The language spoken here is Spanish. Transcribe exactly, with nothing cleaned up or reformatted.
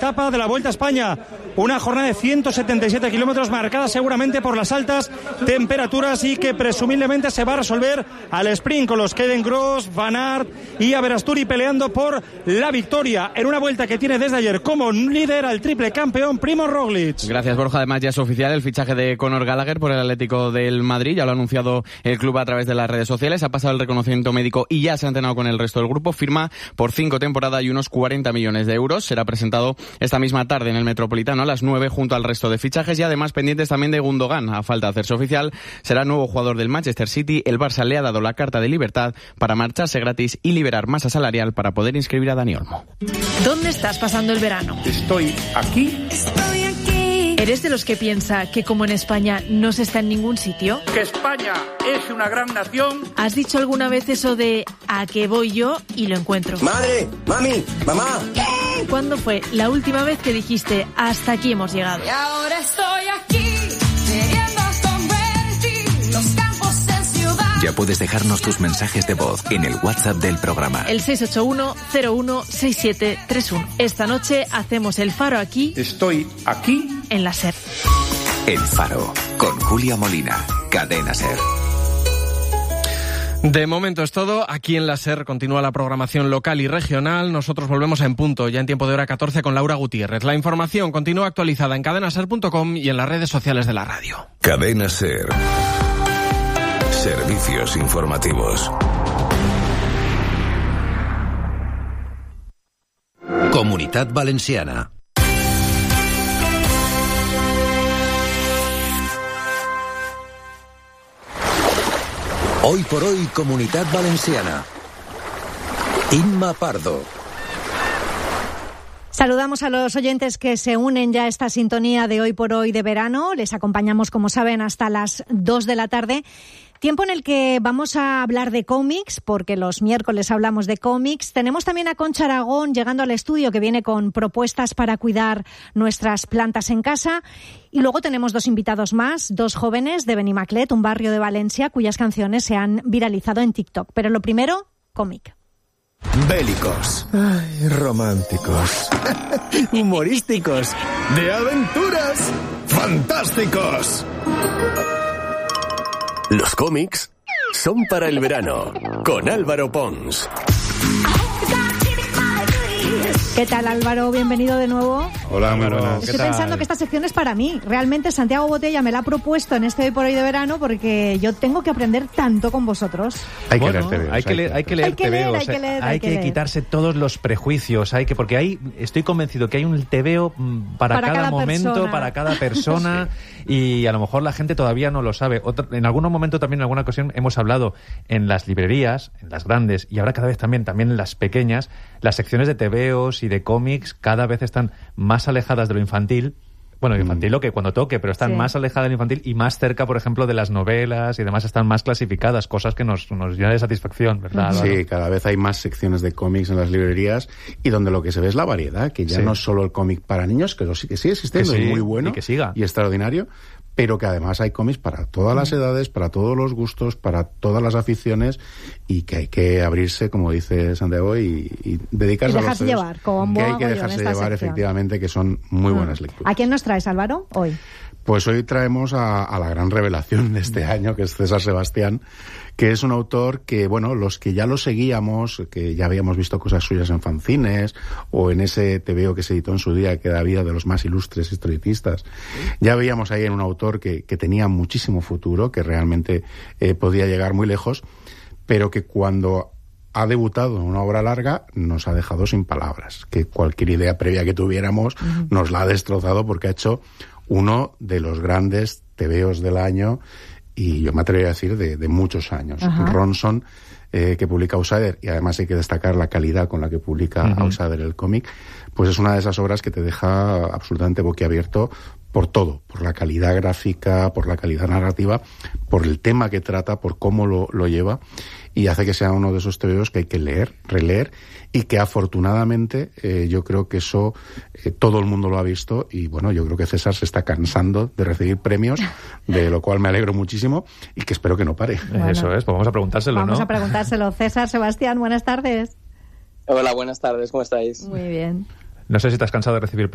etapa de la Vuelta a España. Una jornada de ciento setenta y siete kilómetros marcada seguramente por las altas temperaturas y que presumiblemente se va a resolver al sprint con los Keden Gross, Van Aert y Aberasturi peleando por la victoria en una vuelta que tiene desde ayer como líder al triple campeón Primož Roglic. Gracias, Borja. Además ya es oficial el fichaje de Conor Gallagher por el Atlético del Madrid. Ya lo ha anunciado el club a través de las redes sociales. Ha pasado el reconocimiento médico y ya se ha entrenado con el resto del grupo. Firma por cinco temporadas y unos cuarenta millones de euros. Será presentado esta misma tarde en el Metropolitano a las nueve junto al resto de fichajes y además pendientes también de Gundogan. A falta de hacerse oficial, será nuevo jugador del Manchester City. El Barça le ha dado la carta de libertad para marcharse gratis y liberar masa salarial para poder inscribir a Dani Olmo. ¿Dónde estás pasando el verano? Estoy aquí. Estoy aquí. ¿Eres de los que piensa que como en España no se está en ningún sitio? Que España es una gran nación. ¿Has dicho alguna vez eso de a qué voy yo y lo encuentro? Madre, mami, mamá. ¿Qué? ¿Cuándo fue la última vez que dijiste hasta aquí hemos llegado? Y ahora estoy aquí, queriendo convertir los campos en ciudad. Ya puedes dejarnos tus mensajes de voz en el WhatsApp del programa. El seis ocho uno cero uno seis siete tres uno. Esta noche hacemos el Faro aquí. Estoy aquí. En la SER. El Faro, con Julia Molina, Cadena SER. De momento es todo. Aquí en la SER continúa la programación local y regional. Nosotros volvemos en punto, ya en tiempo de hora catorce con Laura Gutiérrez. La información continúa actualizada en cadena ser punto com y en las redes sociales de la radio. Cadena SER. Servicios informativos. Comunitat Valenciana. Hoy por hoy, Comunitat Valenciana. Inma Pardo. Saludamos a los oyentes que se unen ya a esta sintonía de Hoy por Hoy de verano. Les acompañamos, como saben, hasta las dos de la tarde. Tiempo en el que vamos a hablar de cómics, porque los miércoles hablamos de cómics. Tenemos también a Concha Aragón llegando al estudio, que viene con propuestas para cuidar nuestras plantas en casa. Y luego tenemos dos invitados más, dos jóvenes de Benimaclet, un barrio de Valencia, cuyas canciones se han viralizado en TikTok. Pero lo primero, cómic. Bélicos. Ay, románticos. Humorísticos. De aventuras. Fantásticos. Los cómics son para el verano, con Álvaro Pons. ¿Qué tal, Álvaro? Bienvenido de nuevo. Hola, muy buenas. Estoy pensando que esta sección es para mí. Realmente Santiago Botella me la ha propuesto en este Hoy por Hoy de verano porque yo tengo que aprender tanto con vosotros. Hay que bueno, leer T V Os. Hay que leer, hay que leer hay que leer, T V Os. hay que, leer, hay hay que, que leer. quitarse todos los prejuicios. Hay que, porque hay, estoy convencido que hay un T V O para, para cada, cada momento, persona. para cada persona. Sí. Y a lo mejor la gente todavía no lo sabe. Otra, en algún momento también, en alguna ocasión, hemos hablado en las librerías, en las grandes, y ahora cada vez también, también en las pequeñas, las secciones de T V Os y de cómics cada vez están más alejadas de lo infantil. Bueno, infantil lo que cuando toque, pero están sí. más alejadas del infantil y más cerca, por ejemplo, de las novelas y demás, están más clasificadas, cosas que nos, nos llenan de satisfacción, ¿verdad? Sí, Álvaro? cada vez hay más secciones de cómics en las librerías y donde lo que se ve es la variedad, que ya Sí. no es solo el cómic para niños, que, lo, sí- que sigue existiendo, Que sí, es muy bueno y que siga. y extraordinario, pero que además hay cómics para todas las edades, para todos los gustos, para todas las aficiones y que hay que abrirse, como dice Santiago, y, y dedicarse Y a dejarse los tres, llevar, como que hay hago que yo en dejarse esta llevar, sección. efectivamente, que son muy buenas lecturas. ¿A quién nos traes, Álvaro, hoy? Pues hoy traemos a, a la gran revelación de este año, que es César Sebastián, que es un autor que, bueno, los que ya lo seguíamos, que ya habíamos visto cosas suyas en fanzines o en ese T V O que se editó en su día, que da vida de los más ilustres historietistas, ya veíamos ahí en un autor que, que tenía muchísimo futuro, que realmente eh, podía llegar muy lejos, pero que cuando ha debutado en una obra larga nos ha dejado sin palabras, que cualquier idea previa que tuviéramos uh-huh. nos la ha destrozado porque ha hecho uno de los grandes T V Os del año y yo me atrevería a decir de, de muchos años. Ajá. Ronson, eh, que publica Outsider, y además hay que destacar la calidad con la que publica uh-huh. Outsider el cómic, pues es una de esas obras que te deja absolutamente boquiabierto por todo, por la calidad gráfica, por la calidad narrativa, por el tema que trata, por cómo lo, lo lleva, y hace que sea uno de esos T V Os que hay que leer, releer, y que afortunadamente eh, yo creo que eso eh, todo el mundo lo ha visto, y bueno, yo creo que César se está cansando de recibir premios, de lo cual me alegro muchísimo, y que espero que no pare. Bueno, eso es, pues vamos a preguntárselo, vamos ¿no? Vamos a preguntárselo. César Sebastián, buenas tardes. Hola, buenas tardes, ¿cómo estáis? Muy bien. No sé si te has cansado de recibir